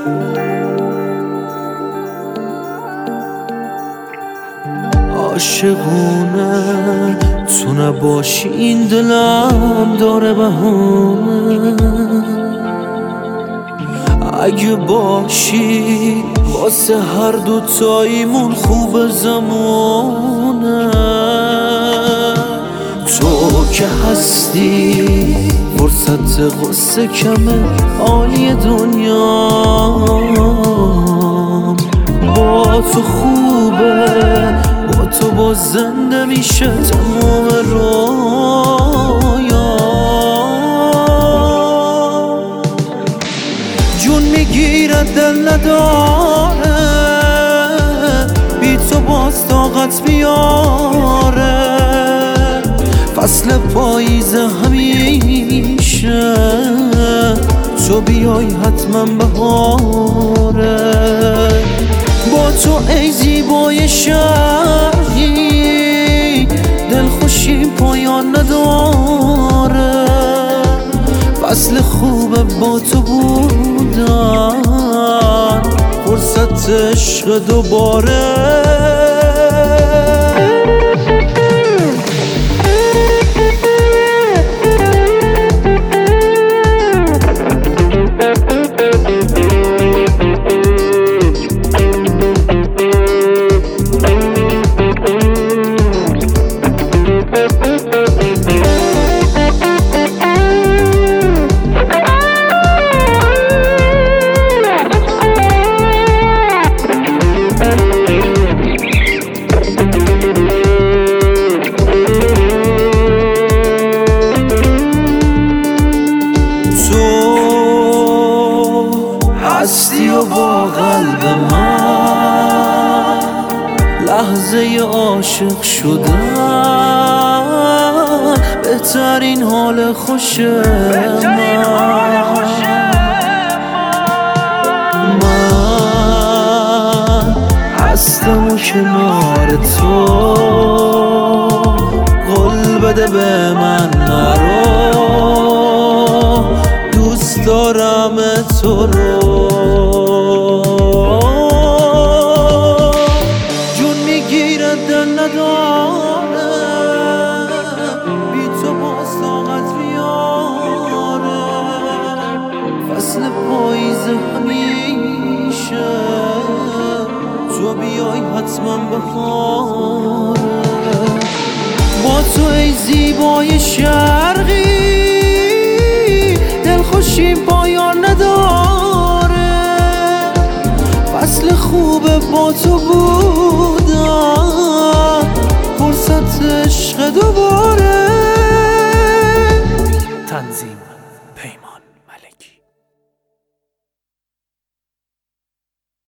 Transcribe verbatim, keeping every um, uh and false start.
عاشقونه تو نباشی این دلم داره بهونه، اگه باشی واسه هر دوتاییمون خوب زمونه. تو که هستی فرصت غصه کمه عالی دنیا، با تو خوبه با تو با زنده میشه تمام رویا. جون میگیره دل نداره بی تو باز طاقت بیاره، فصل پاییز همیشه تو بیای حتما بهاره. با تو ای زیبای شهری دلخوشی پایان نداره، فصل خوبه با تو بودن فرصت عشق دوباره. هستی و با قلب من لحظه عاشق شدن بهترین حال خوش من. من هستم و کنار تو، قول بده به من نرو، دوست دارم تو رو. جون میگیره دل نداره بی تو باز طاقت بیاره، فصل پاییز همیشه تو بیای حتما بهاره. با تو ای زیبای شرقی دلخوشی پایان نداره، فصل خوبه با تو بودن فرصت عشق دوباره.